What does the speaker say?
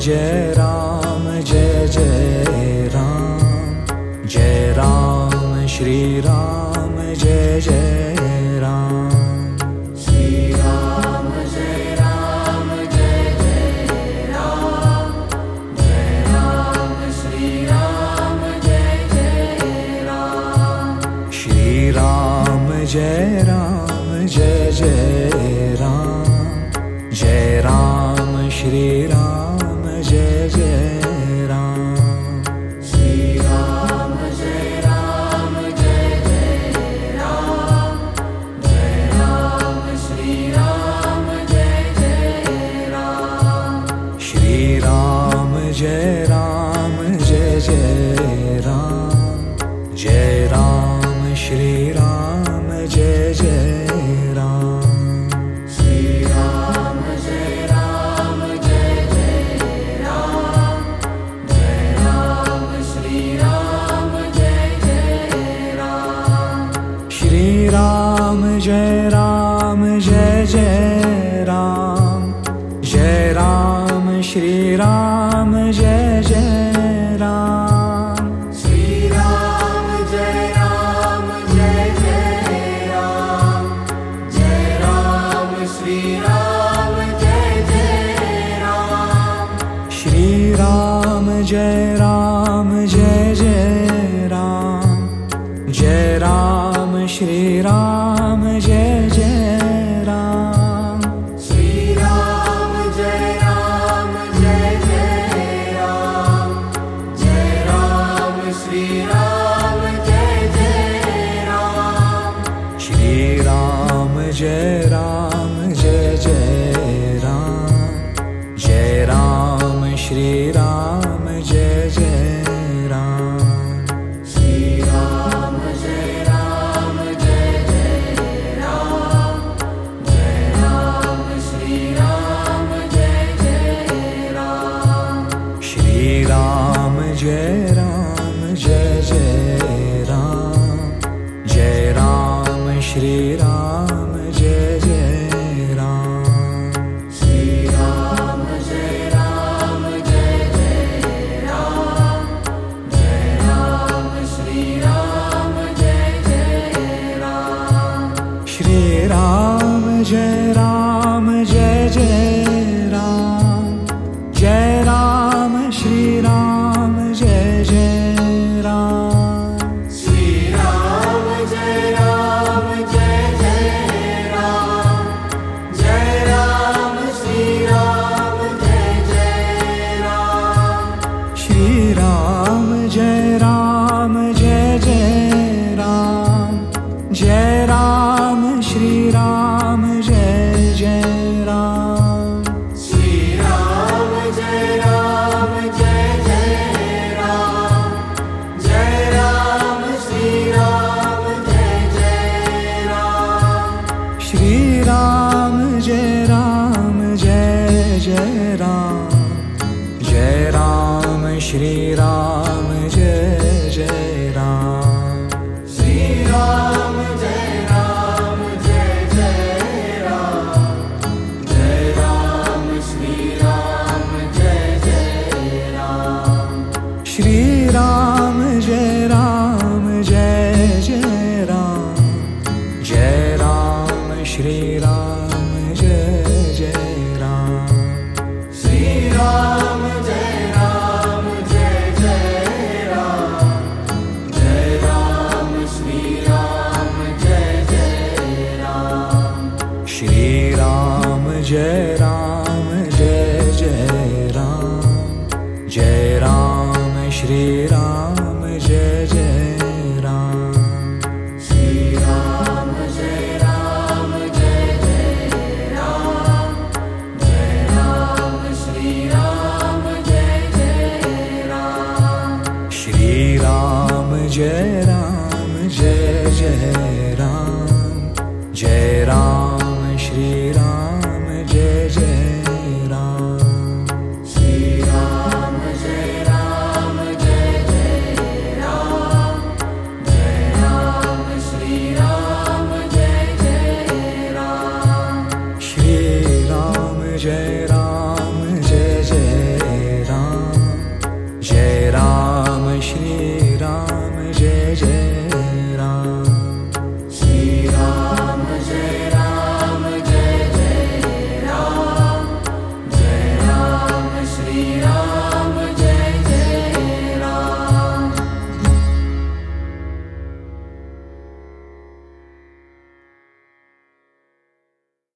Jai Ram Jai Jai Ram, Jai Ram Shri Ram Jai Jai Ram. Shri Ram Jai Ram Jai Jai Ram, Jai Ram Shri Ram Jai Jai Ram. Shri Ram Jai Ram Jai Jai Ram, Jai Ram Shri Ram Jai Jai Ram. Shri Ram Jai Ram Jai Jai Ram, Jai Ram Shri Ram Jai Jai Ram. Shri Ram Jai Ram Jai Jai Ram, Jai Ram Shri Ram Jai Jai Ram. Shri Ram Jai Ram Jai Jai Ram, Jai Ram Shri Ram Jai Jai Ram. Shri Ram Jai Ram Jai Jai Ram, Jai Ram Shri Ram Jai Jai Ram. Shri Ram Jai Ram Jai Jai Ram, Jai Ram Shri Ram Jai Jai Ram. Shri Ram Jai Ram Jai Jai Ram, Jai Ram Shri Ram Jai Jai Ram. Shri Ram Jai Ram Jai Jai Ram, Jai Ram Shri Ram Jai Jai Ram. Shri Ram Jai Ram Jai Jai Ram, Jai Ram Shri Ram Jai Jai Ram. Shri Ram Jai Ram Jai Jai Ram, Jai Ram Shri Ram Jai Jai Ram. Shri Ram Jai Ram Jai Jai Ram, Jai Ram Shri Ram Jai Jai Ram. Shri Ram Jai Ram Jai Jai Ram, Jai Ram Shri Ram Jai Jai Ram. Shri Ram Jai Ram Jai Jai Ram, Jai Ram Shri Ram Jai Jai Ram. Shri Ram Jai Ram Jai Jai Ram, Jai Ram Shri Ram Jai Jai Ram. Shri Ram Jai Ram Jai Jai Ram, Jai Ram Shri Ram Jai Jai Ram. Shri Ram Jai Ram Jai Jai Ram, Jai Ram Shri Ram Jai Jai Ram. Shri Ram Jai Ram Jai Jai Ram, Jai Ram Shri Ram Jai Jai Ram. Shri Ram Jai Ram Jai Jai Ram, Jai Ram Shri Ram Jai Jai Ram. Shri Ram Jai Ram Jai Jai Ram, Jai Ram Shri Ram Jai Jai Ram. Shri Ram Jai Ram Jai Jai Ram, Jai Ram Shri Ram Jai Jai Ram. Shri Ram Jai Ram Jai Jai Ram, Jai Ram Shri Ram